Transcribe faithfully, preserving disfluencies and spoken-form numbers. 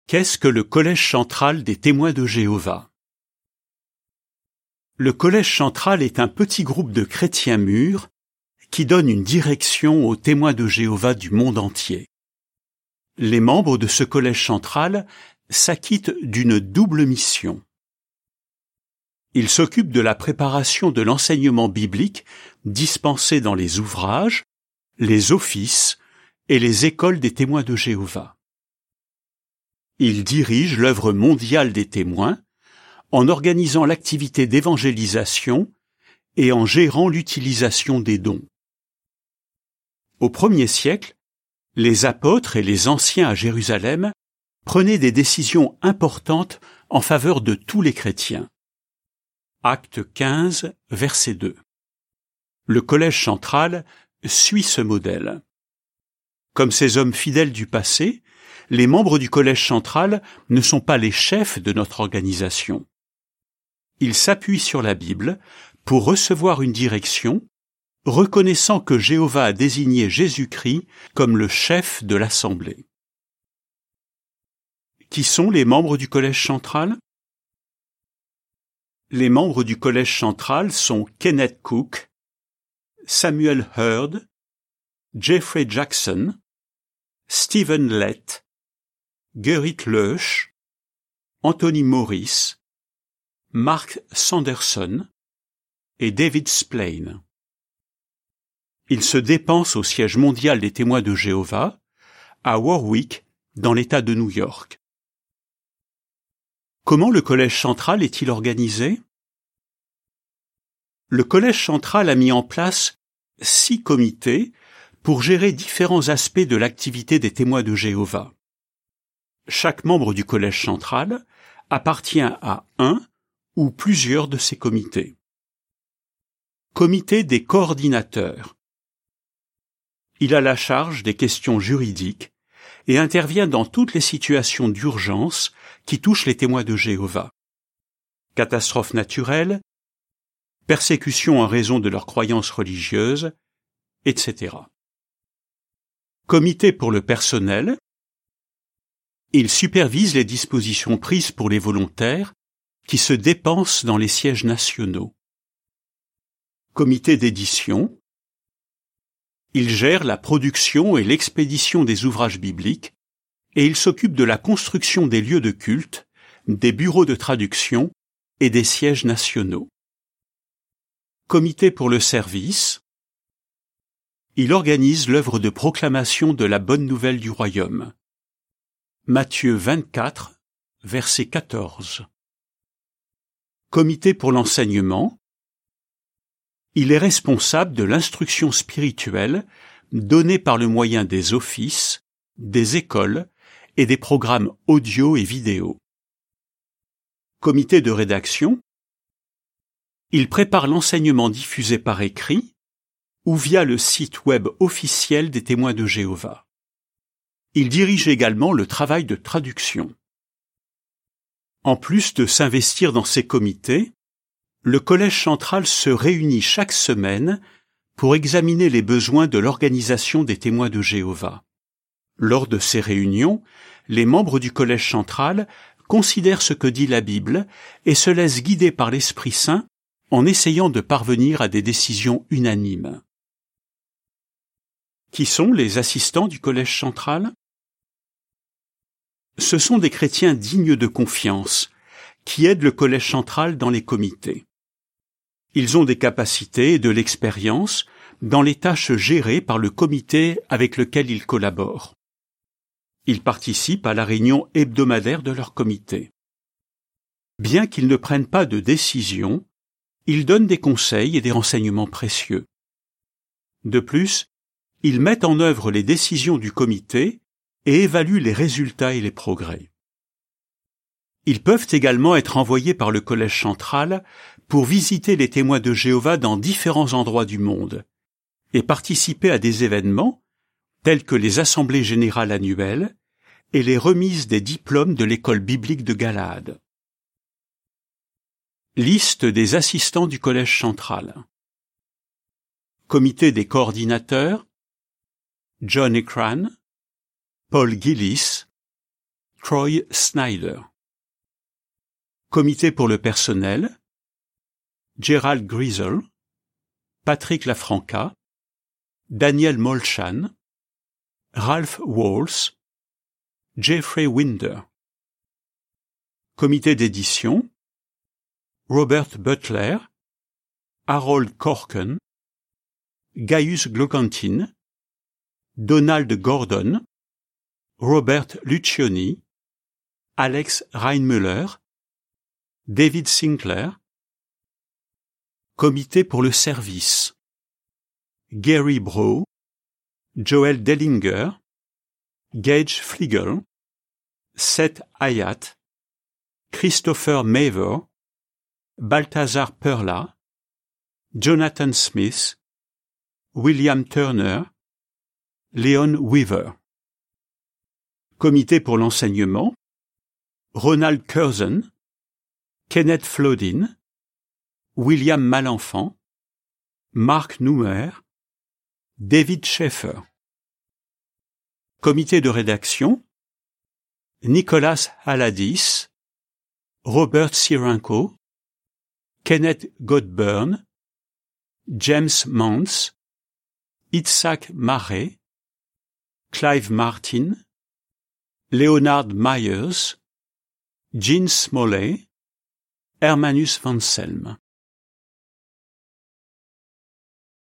Qu'est-ce que le Collège central des témoins de Jéhovah? Le Collège central est un petit groupe de chrétiens mûrs qui donne une direction aux témoins de Jéhovah du monde entier. Les membres de ce Collège central s'acquittent d'une double mission. Ils s'occupent de la préparation de l'enseignement biblique dispensé dans les ouvrages, les offices et les écoles des témoins de Jéhovah. Ils dirigent l'œuvre mondiale des témoins en organisant l'activité d'évangélisation et en gérant l'utilisation des dons. Au premier siècle, les apôtres et les anciens à Jérusalem prenaient des décisions importantes en faveur de tous les chrétiens. Acte quinze, verset deux. Le Collège central suit ce modèle. Comme ces hommes fidèles du passé, les membres du Collège central ne sont pas les chefs de notre organisation. Ils s'appuient sur la Bible pour recevoir une direction, reconnaissant que Jéhovah a désigné Jésus-Christ comme le chef de l'Assemblée. Qui sont les membres du Collège central? Les membres du Collège central sont Kenneth Cook, Samuel Hurd, Jeffrey Jackson, Stephen Lett, Gerrit Lösch, Anthony Morris, Mark Sanderson et David Splane. Ils se dépensent au siège mondial des témoins de Jéhovah, à Warwick, dans l'État de New York. Comment le Collège central est-il organisé? Le Collège central a mis en place six comités pour gérer différents aspects de l'activité des témoins de Jéhovah. Chaque membre du Collège central appartient à un ou plusieurs de ces comités. Comité des coordinateurs. Il a la charge des questions juridiques et intervient dans toutes les situations d'urgence qui touchent les témoins de Jéhovah. Catastrophes naturelles, persécutions en raison de leurs croyances religieuses, et cetera. Comité pour le personnel. Il supervise les dispositions prises pour les volontaires qui se dépensent dans les sièges nationaux. Comité d'édition. Il gère la production et l'expédition des ouvrages bibliques et il s'occupe de la construction des lieux de culte, des bureaux de traduction et des sièges nationaux. Comité pour le service. Il organise l'œuvre de proclamation de la bonne nouvelle du royaume. Matthieu vingt-quatre, verset quatorze. Comité pour l'enseignement. Il est responsable de l'instruction spirituelle donnée par le moyen des offices, des écoles et des programmes audio et vidéo. Comité de rédaction. Il prépare l'enseignement diffusé par écrit ou via le site web officiel des témoins de Jéhovah. Il dirige également le travail de traduction. En plus de s'investir dans ces comités, le Collège central se réunit chaque semaine pour examiner les besoins de l'organisation des témoins de Jéhovah. Lors de ces réunions, les membres du Collège central considèrent ce que dit la Bible et se laissent guider par l'Esprit Saint en essayant de parvenir à des décisions unanimes. Qui sont les assistants du Collège central? Ce sont des chrétiens dignes de confiance, qui aident le Collège central dans les comités. Ils ont des capacités et de l'expérience dans les tâches gérées par le comité avec lequel ils collaborent. Ils participent à la réunion hebdomadaire de leur comité. Bien qu'ils ne prennent pas de décision, ils donnent des conseils et des renseignements précieux. De plus, ils mettent en œuvre les décisions du comité et évaluent les résultats et les progrès. Ils peuvent également être envoyés par le Collège central pour visiter les témoins de Jéhovah dans différents endroits du monde et participer à des événements tels que les assemblées générales annuelles et les remises des diplômes de l'école biblique de Galaad. Liste des assistants du Collège central. Comité des coordinateurs. John Ekran, Paul Gillis, Troy Snyder. Comité pour le personnel, Gerald Griesel, Patrick Lafranca, Daniel Molchan, Ralph Walls, Jeffrey Winder. Comité d'édition, Robert Butler, Harold Corken, Gaius Glogantin, Donald Gordon, Robert Lucioni, Alex Reinmüller, David Sinclair. Comité pour le service, Gary Brough, Joel Dellinger, Gage Fliegel, Seth Hyatt, Christopher Maver, Balthazar Perla, Jonathan Smith, William Turner, Leon Weaver. Comité pour l'enseignement, Ronald Curzon, Kenneth Flodin, William Malenfant, Mark Numer, David Schaeffer. Comité de rédaction, Nicolas Haladis, Robert Sirenko, Kenneth Godburn, James Mance, Itzhak Maré, Clive Martin, Leonard Myers, Gene Smalley, Hermanus Van Selm.